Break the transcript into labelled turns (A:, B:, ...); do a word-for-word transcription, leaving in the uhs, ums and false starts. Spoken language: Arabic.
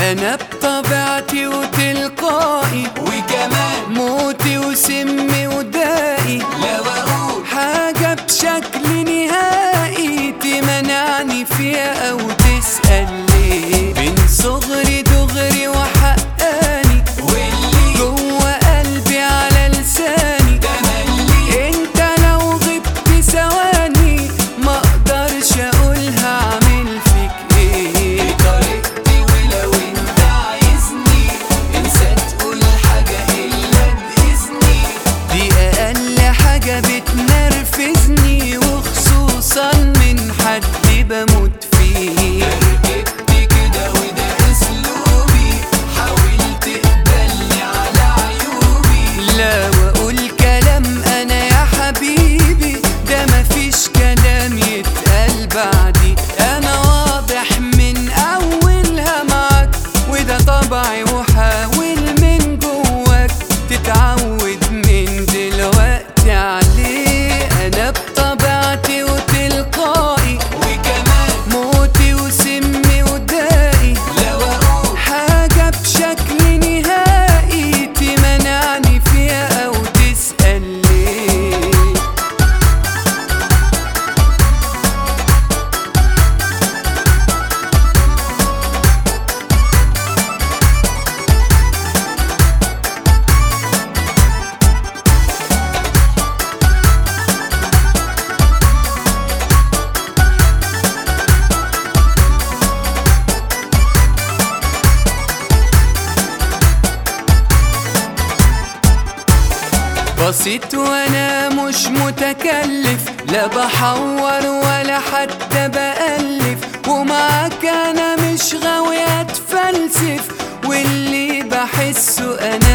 A: أنا بطبيعتي وتلقائي،
B: وكمان
A: موتي وسمي ودائي.
B: لو أقول
A: حاجة بشكل نهائي تمنعني فيها أو تسأل ليه، من صغري دغري وحقاني،
B: واللي
A: جوه قلبي على لساني.
B: ده ملي
A: انت لو غبت ثواني ما اقدرش اقولها اعمل فيك ايه.
B: بطريقتي، ولو انت عايزني انسى تقول حاجة إلا بإذني.
A: دي اقل حاجة بتنرفزني، وخصوصا من حد بموت فيه.
B: ركبت كده وده أسلوبي، حاول تقبلني على عيوبي.
A: لا واقول كلام انا يا حبيبي، ده مفيش كلام يتقال بعدي. انا واضح من اولها معاك، وده طبعي، وحاول من جواك تتعود من دلوقتي عليه. انا بطبيعتي وتلقائي،
B: وكمان
A: موتي وسمي ودائي.
B: لو أقول
A: حاجة بشكل نهائي تمنعني فيها أو تسأل ليه. بسيط وانا مش متكلف، لا بحور ولا حتى بألف، ومعاك انا مش غاوي اتفلسف، واللي بحسه انا